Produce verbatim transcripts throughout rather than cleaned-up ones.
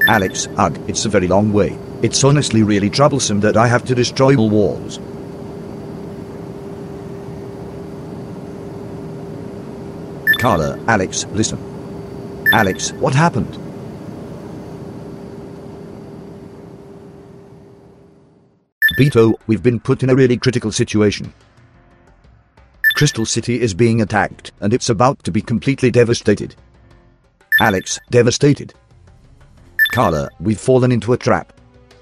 Alex, ugh, it's a very long way. It's honestly really troublesome that I have to destroy all walls. Carla, Alex, listen. Alex, what happened? Beto, we've been put in a really critical situation. Crystal City is being attacked, and it's about to be completely devastated. Alex, devastated. Carla, we've fallen into a trap.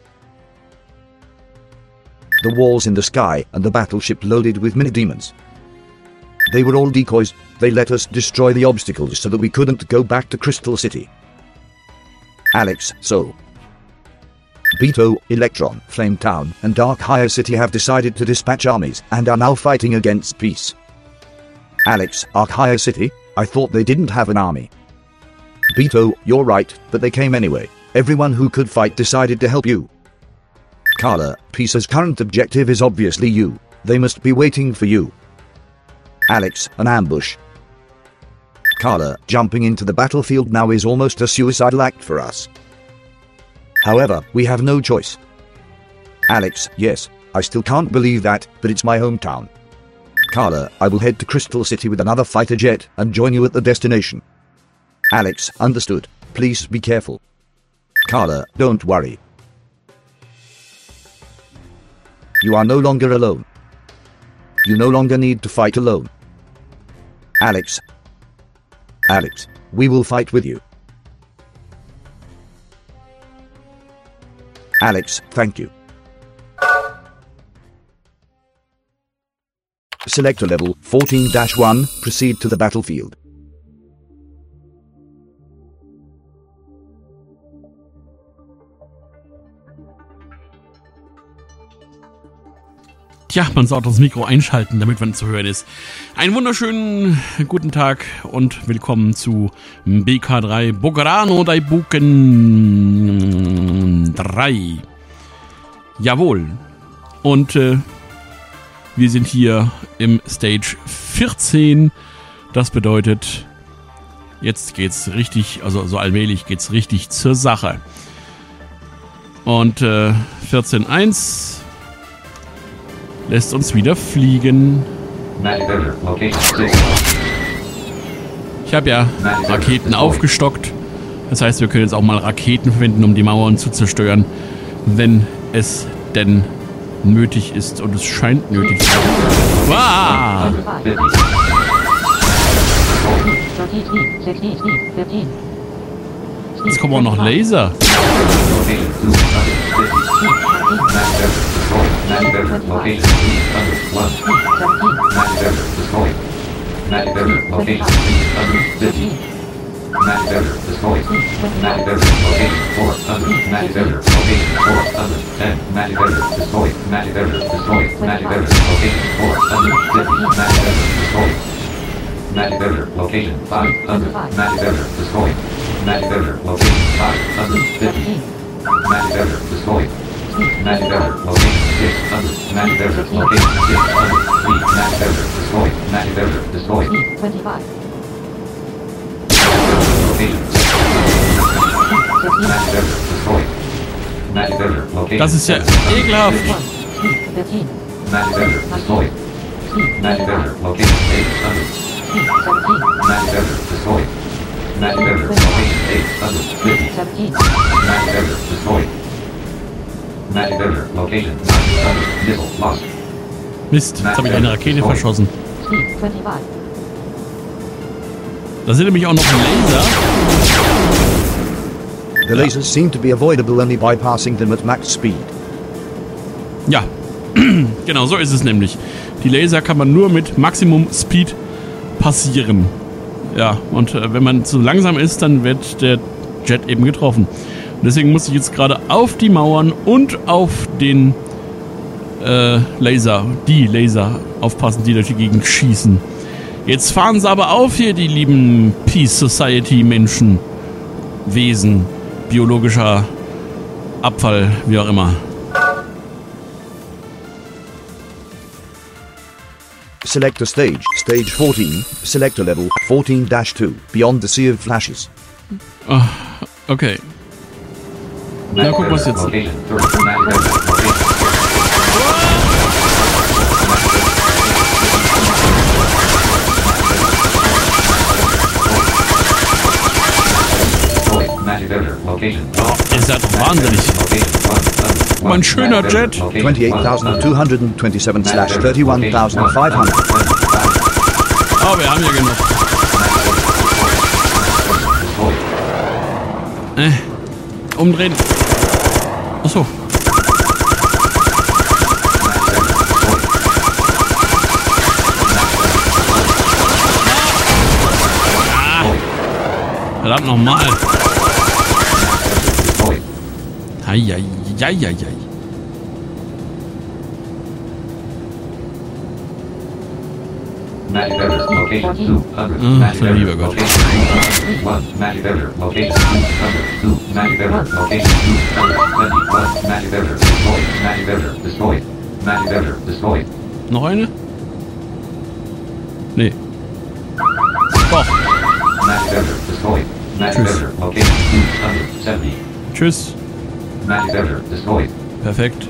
The walls in the sky and the battleship loaded with mini-demons. They were all decoys. They let us destroy the obstacles so that we couldn't go back to Crystal City. Alex, so... Beto, Electron, Flametown, and Darkfire City have decided to dispatch armies and are now fighting against peace. Alex, Darkfire City? I thought they didn't have an army. Beto, you're right, but they came anyway. Everyone who could fight decided to help you. Carla, Peace's current objective is obviously you. They must be waiting for you. Alex, an ambush. Carla, jumping into the battlefield now is almost a suicidal act for us. However, we have no choice. Alex, yes, I still can't believe that, but it's my hometown. Carla, I will head to Crystal City with another fighter jet and join you at the destination. Alex, understood. Please be careful. Carla, don't worry. You are no longer alone. You no longer need to fight alone. Alex. Alex, we will fight with you. Alex, thank you. Selector level fourteen dash one, proceed to the battlefield. Tja, man sollte das Mikro einschalten, damit man zu hören ist. Einen wunderschönen guten Tag und willkommen zu B K drei Bograno Daibuken drei. Jawohl. Und äh, wir sind hier im Stage vierzehn. Das bedeutet, jetzt geht's richtig, also so allmählich geht's richtig zur Sache. Und äh, vierzehn eins lässt uns wieder fliegen. Ich habe ja Raketen aufgestockt. Das heißt, wir können jetzt auch mal Raketen verwenden, um die Mauern zu zerstören, wenn es denn nötig ist. Und es scheint nötig zu sein. Wow! Jetzt kommen auch noch Laser. Navigator location five hundred. Navigator destroyed. Navigator location five hundred fifty. Navigator destroyed. Navigator location six hundred. Navigator location six hundred three. Navigator destroyed. Navigator destroyed. twenty-five. Location Navigator destroyed. Navigator location. Das ist ja ekelhaft. Navigator destroyed. Navigator location eight hundred. Navigator destroyed. Navigator location eight hundred fifty. Navigator destroyed. Navigator location nine hundred. Missile lost. Mist, jetzt habe ich eine Rakete verschossen. Da sind nämlich auch noch ein Laser. The lasers seem to be avoidable only by passing them at max speed. Ja, genau, so ist es nämlich. Die Laser kann man nur mit Maximum Speed passieren. Ja, und äh, wenn man zu langsam ist, dann wird der Jet eben getroffen. Und deswegen muss ich jetzt gerade auf die Mauern und auf den äh, Laser, die Laser aufpassen, die durch die Gegend schießen. Jetzt fahren sie aber auf hier, die lieben Peace Society Menschen, Wesen, biologischer Abfall, wie auch immer. Select a stage, stage fourteen, selector level fourteen dash two, beyond the sea of flashes. Oh, okay. Na, guck, was jetzt. Location three. Massive error. Location. Massive error. Location. Oh, ist das wahnsinnig. Mein schöner Jet. twenty-eight thousand two hundred twenty-seven slash thirty-one thousand five hundred. Oh, wir haben ja genug. Äh, umdrehen. Achso. Ah. Verdammt nochmal. Eieieiei. Massive error. Location two hundred. Ach, Massive du error. lieber Gott. Location one. Massive error. Location two hundred. two. Massive error. Location two hundred twenty-one. Massive error. Destroyed. Massive error. Destroyed. Massive error. Destroyed. Noch eine? Nee. Doch. Massive error. Destroyed. Massive Tschüss. error. Location two hundred seventy. Tschüss. Massive error. Destroyed. Perfekt.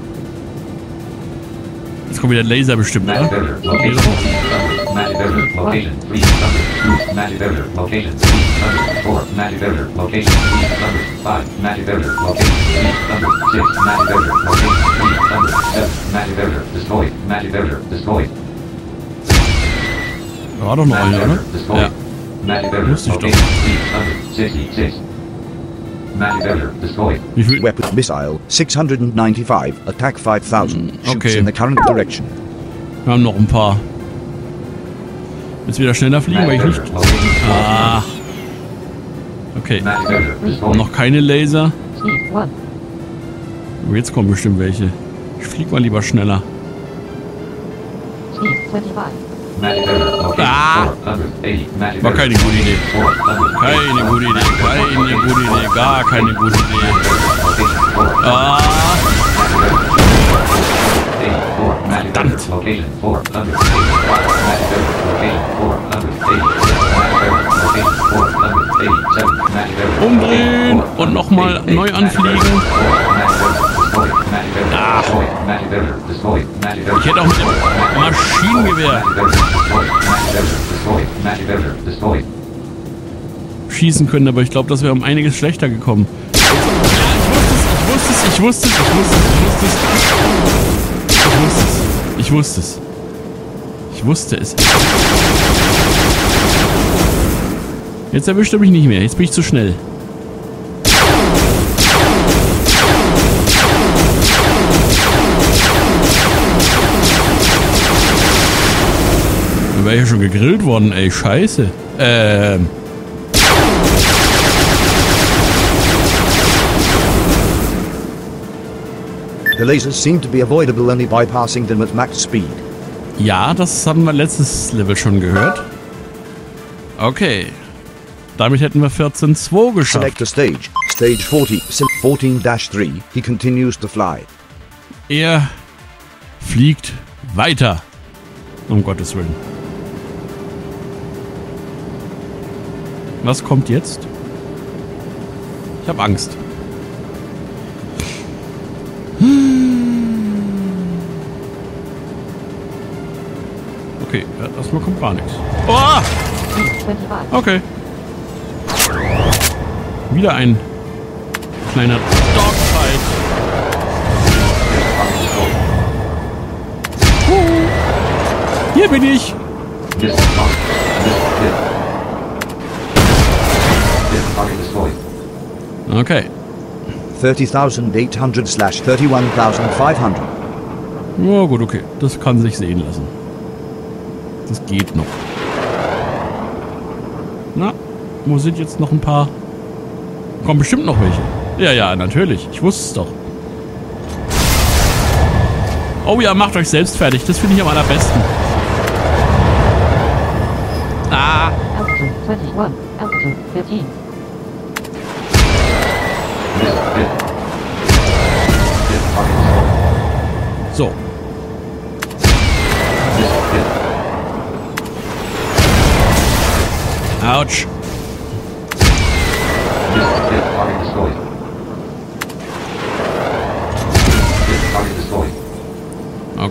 Jetzt kommt wieder ein Laser bestimmt, oder? Massive error. Okay, Location so. three hundred. Massive error. Location three hundred two. Massive error. Location three hundred four. Massive error. Location three hundred five. Massive error. Location three hundred six. Massive error. Location three hundred seven. Massive error. Destroyed. Massive error. Destroyed. War doch noch Massive eine, error. oder? Destroyed. Ja. Massive error. Wusste ich doch. Location three hundred sixty-six. Massive error. Destroyed. Wie viel? Weapon missile six hundred ninety-five. Attack five thousand. Shoots Okay. in the current direction. Wir haben noch ein paar. Jetzt wieder schneller fliegen, weil ich nicht... Ah. Okay. Massive error. Destroyed. Noch keine Laser. Speed one. Aber jetzt kommen bestimmt welche. Ich flieg mal lieber schneller. Speed twenty-five. Massive error. Location Ah. four hundred eighty. Massive War error. keine gute Idee. four hundred Keine gute Idee. Keine gute Idee. Gar keine gute Idee. Ah. Verdammt. Umdrehen und nochmal neu anfliegen. Ah. Ich hätte auch mit dem Maschinengewehr schießen können, aber ich glaube, das wäre um einiges schlechter gekommen. Ja, ich wusste es, ich wusste es, ich wusste es, ich wusste es. Ich wusste es. Ich wusste es. Ich wusste es. Jetzt erwischt er mich nicht mehr. Jetzt bin ich zu schnell. Dann wäre ich ja schon gegrillt worden, ey. Scheiße. Ähm. The lasers seem to be avoidable only by passing them at max speed. Ja, das haben wir letztes Level schon gehört. Okay. Damit hätten wir vierzehn Komma zwei geschafft. Select a stage. Stage forty. fourteen dash three. He continues to fly. Er fliegt weiter. Um Gottes Willen. Was kommt jetzt? Ich habe Angst. Okay, erstmal kommt gar nichts. Oh! Speed twenty-five. Okay. Wieder ein kleiner Dogfight. Hier bin ich. Okay. thirty thousand eight hundred slash thirty-one thousand five hundred. Ja gut, okay. Das kann sich sehen lassen. Das geht noch. Na, wo sind jetzt noch ein paar? Kommen bestimmt noch welche. Ja, ja, natürlich. Ich wusste es doch. Oh ja, macht euch selbst fertig. Das finde ich am allerbesten. Ah. Altitude twenty-one. Altitude fifteen. So. Autsch.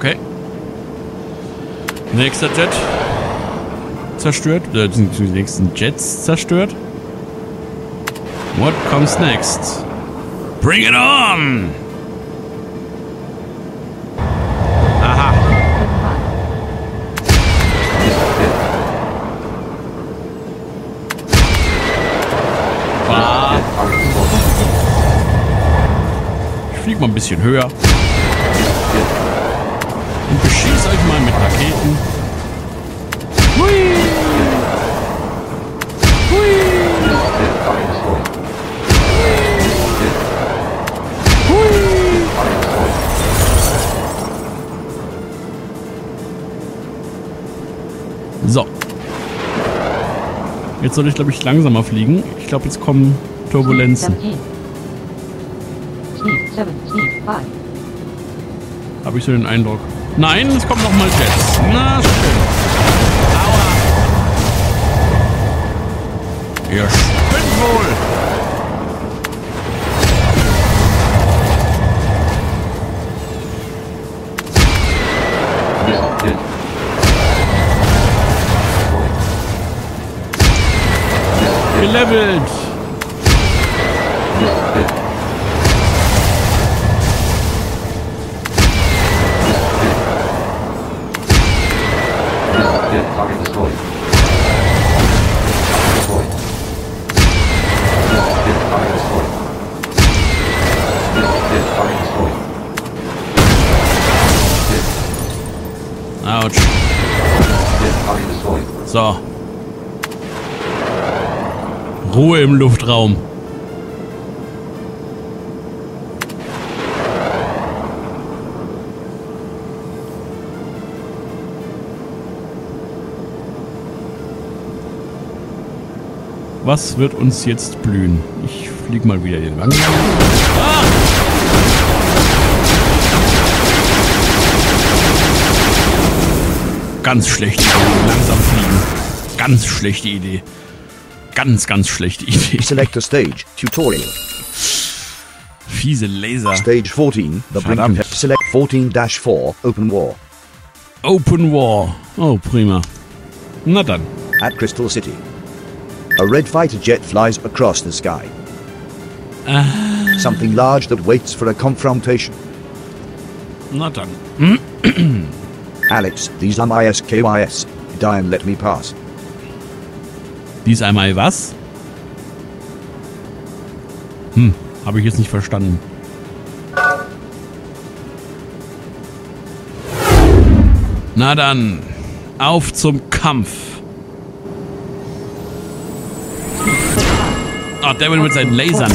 Okay. Nächster Jet zerstört. Äh, die nächsten Jets zerstört. What comes next? Bring it on! Aha. Ah. Ich flieg mal ein bisschen höher. Und beschieß euch mal mit Raketen. Hui! Hui! So. Jetzt soll ich, glaube ich, langsamer fliegen. Ich glaube, jetzt kommen Turbulenzen. Habe ich so den Eindruck. Nein, es kommen nochmal Jets. Na, schön. Aua. Ihr spinnt wohl. Gelevelt. Autsch. So. Ruhe im Luftraum. Was wird uns jetzt blühen? Ich flieg mal wieder hier lang. Ah! Ganz schlechte Idee. Langsam fliegen. Ganz schlechte Idee. Ganz, ganz schlechte Idee. Select a stage. Tutorial. Fiese Laser. Stage fourteen. The Shut Blinken. up. Select fourteen dash four. Open War. Open War. Oh, prima. Na dann. At Crystal City. A red fighter jet flies across the sky. Ah, Something large that waits for a confrontation. na dann. Alex, these are my S K Y S. Die and let me pass. Dies einmal was? Hm, habe ich jetzt nicht verstanden. Na dann, auf zum Kampf. Ah, der will mit seinen Lasern.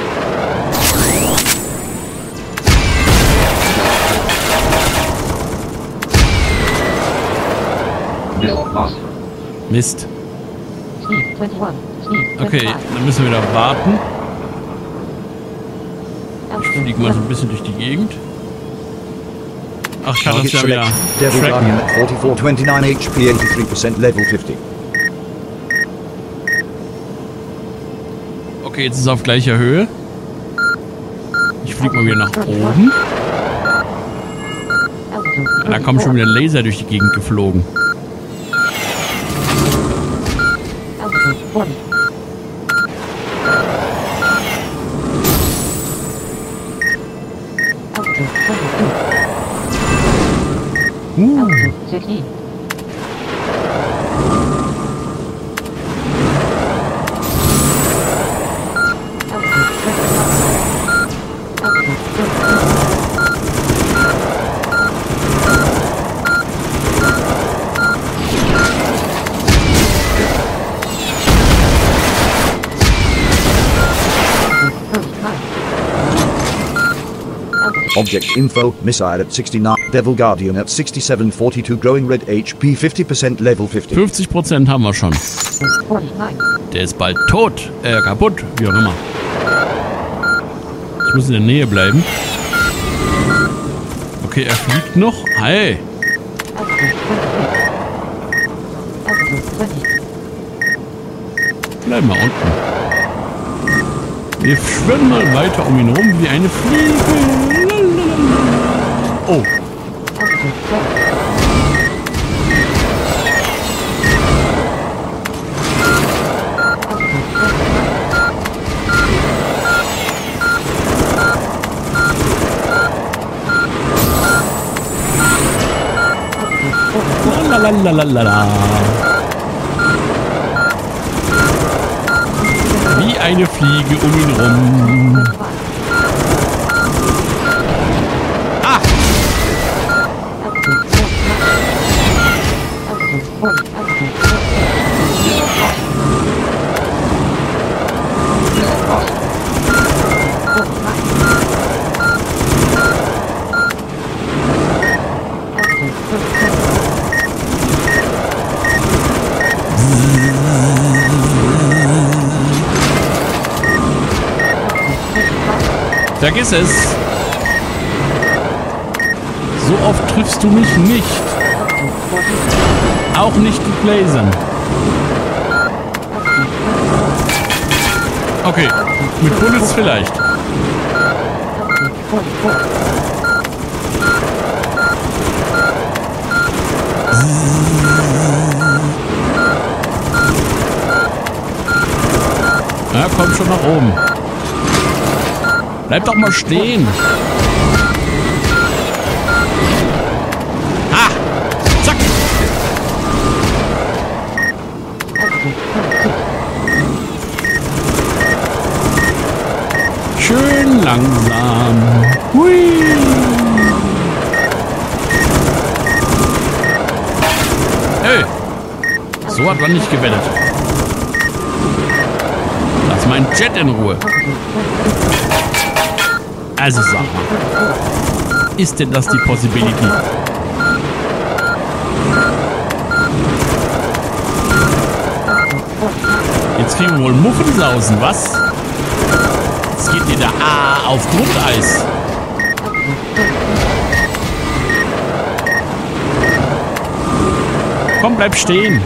Mist. Okay, dann müssen wir wieder warten. Ich fliege mal so ein bisschen durch die Gegend. Ach, ich kann das Target ja wieder select. Devil tracken. Guardian at forty-four twenty-nine H P, eighty-three percent level fifty. Okay, jetzt ist es auf gleicher Höhe. Ich fliege mal wieder nach oben. Da kommen schon wieder Laser durch die Gegend geflogen. Uh. Object info, missile at sixty-nine, Devil Guardian at sixty-seven forty-two, growing red H P, fifty percent level fifty. fünfzig Prozent haben wir schon. Der ist bald tot. Äh, kaputt. Wie auch immer. Ich muss in der Nähe bleiben. Okay, er fliegt noch. Hey. Bleib mal unten. Wir schwimmen mal weiter um ihn rum wie eine Fliege. Oh. Tralalalalala. Wie eine Fliege um ihn rum. Ah! Vergiss es. So oft triffst du mich nicht. Auch nicht mit Lasern. Okay, mit Bullets vielleicht. Ja, komm schon nach oben. Bleib doch mal stehen. Ah! Zack! Schön langsam. Hui! Hey! So hat man nicht gewettet. Lass meinen Jet in Ruhe. Also sag mal, ist denn das die Possibility? Jetzt kriegen wir wohl Muffensausen, was? Jetzt geht dir der A auf Grundeis. Komm, bleib stehen.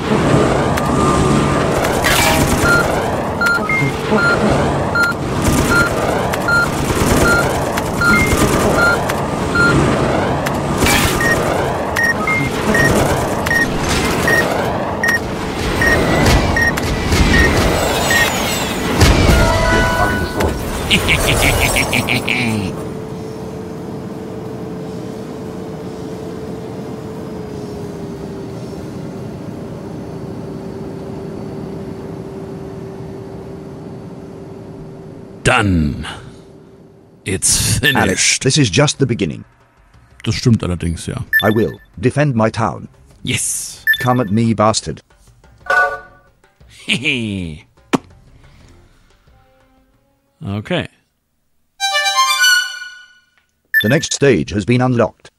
Done. It's finished. Alex, this is just the beginning. Das stimmt allerdings, ja. I will defend my town. Yes. Come at me, bastard. Okay. The next stage has been unlocked.